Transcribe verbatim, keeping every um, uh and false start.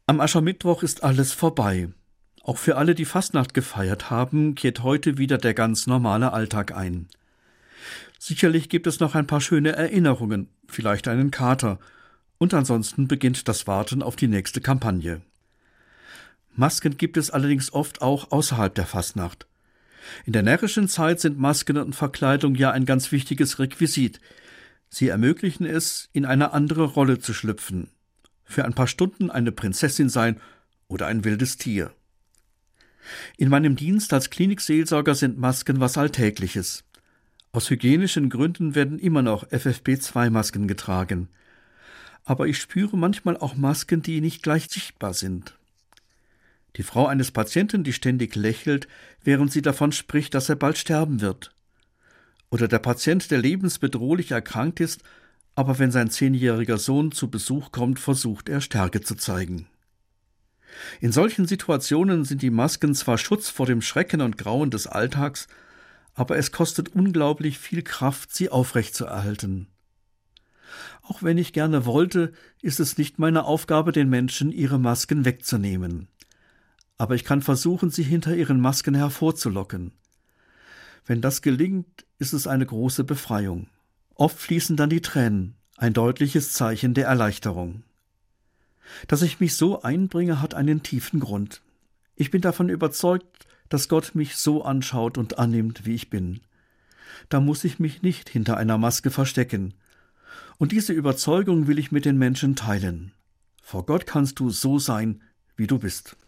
Am Aschermittwoch ist alles vorbei. Auch für alle, die Fastnacht gefeiert haben, kehrt heute wieder der ganz normale Alltag ein. Sicherlich gibt es noch ein paar schöne Erinnerungen, vielleicht einen Kater, und ansonsten beginnt das Warten auf die nächste Kampagne. Masken gibt es allerdings oft auch außerhalb der Fastnacht. In der närrischen Zeit sind Masken und Verkleidung ja ein ganz wichtiges Requisit. Sie ermöglichen es, in eine andere Rolle zu schlüpfen. Für ein paar Stunden eine Prinzessin sein oder ein wildes Tier. In meinem Dienst als Klinikseelsorger sind Masken was Alltägliches. Aus hygienischen Gründen werden immer noch F F P zwei Masken getragen. Aber ich spüre manchmal auch Masken, die nicht gleich sichtbar sind. Die Frau eines Patienten, die ständig lächelt, während sie davon spricht, dass er bald sterben wird. Oder der Patient, der lebensbedrohlich erkrankt ist, aber wenn sein zehnjähriger Sohn zu Besuch kommt, versucht er, Stärke zu zeigen. In solchen Situationen sind die Masken zwar Schutz vor dem Schrecken und Grauen des Alltags, aber es kostet unglaublich viel Kraft, sie aufrechtzuerhalten. Auch wenn ich gerne wollte, ist es nicht meine Aufgabe, den Menschen ihre Masken wegzunehmen. Aber ich kann versuchen, sie hinter ihren Masken hervorzulocken. Wenn das gelingt, ist es eine große Befreiung. Oft fließen dann die Tränen, ein deutliches Zeichen der Erleichterung. Dass ich mich so einbringe, hat einen tiefen Grund. Ich bin davon überzeugt, dass Gott mich so anschaut und annimmt, wie ich bin. Da muss ich mich nicht hinter einer Maske verstecken. Und diese Überzeugung will ich mit den Menschen teilen. Vor Gott kannst du so sein, wie du bist.